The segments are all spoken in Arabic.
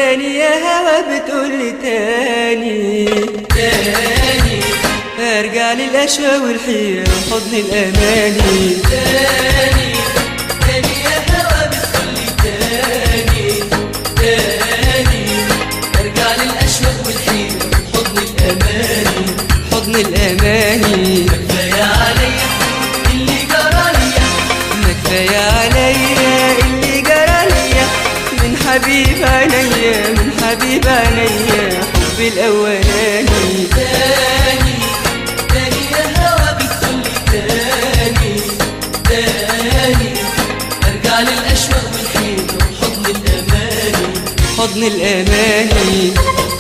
تاني يا هوا بتقولي تاني تاني ارجع للقشوة والحيرة وحضن الأماني. تاني تاني يا هوا بتقولي تاني تاني ارجع للأشواق والحيرة وحضن الأماني. حضن الأماني كفاية عليا اللي جراليا ما كفاية عليا اللي جراليا من حبيب عينيا من حبيب عينيا حبي الأولاني. تاني تاني يا هوا بتقولي تاني تاني ارجع للأشواق والحيرة وحضن الأماني. حضن الأماني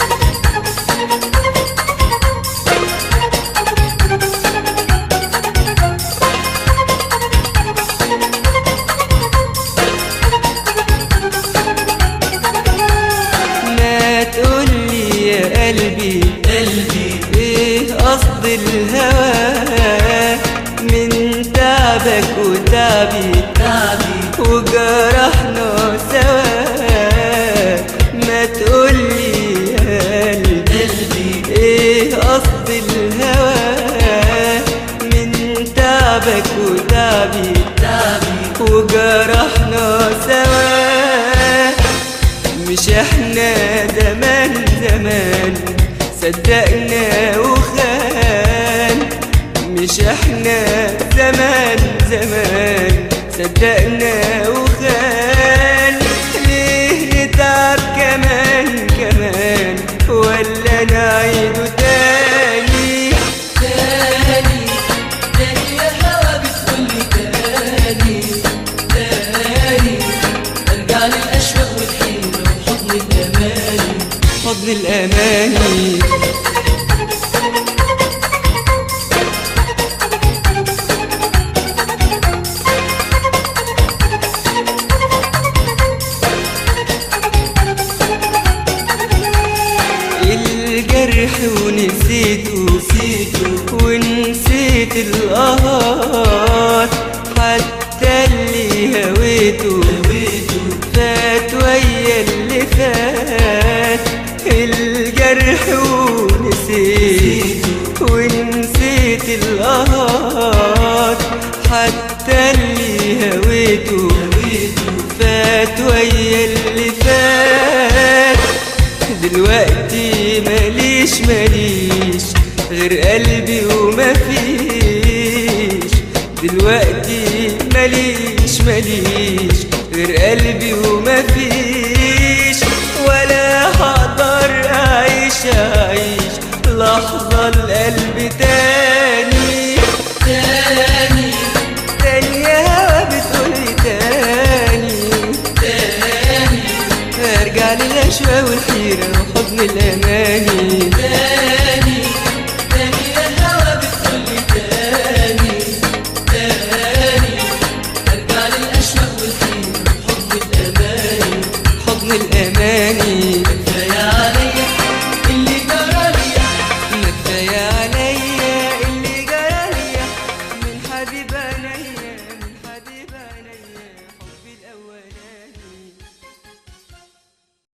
ما تقولي يا قلبي قلبي ايه قصد الهوى من تعبك وتعبي تعبي وجرحنا سوا. ما تقولي يا قلبي قلبي ايه قصد الهوى من تعبك وتعبي تعبي وجرحنا سوا. مش احنا زمان زمان صدقنا وخان مش احنا زمان زمان صدقنا وخان ليه نتعب كمان كمان ولا نعيده تاني. تاني تاني يا هوا بتقولي تاني تاني ارجع للأشواق والحيرة وحضن الأماني. حضن الأماني الجرح ونسيته ونسيت القهر حتى اللي هويته فات ويا اللي فات. الجرح ونسيت القهر حتى اللي هويته فات ويا اللي فات. دلوقتي ماليش غير قلبي وما فيش. دلوقتي ماليش غير قلبي وما فيش ولا هقدر أعيش لحظة القلب تاني. تاني تاني يا هوا بتقولي تاني تاني ارجع للأشواق والحيرة وحضن الأماني.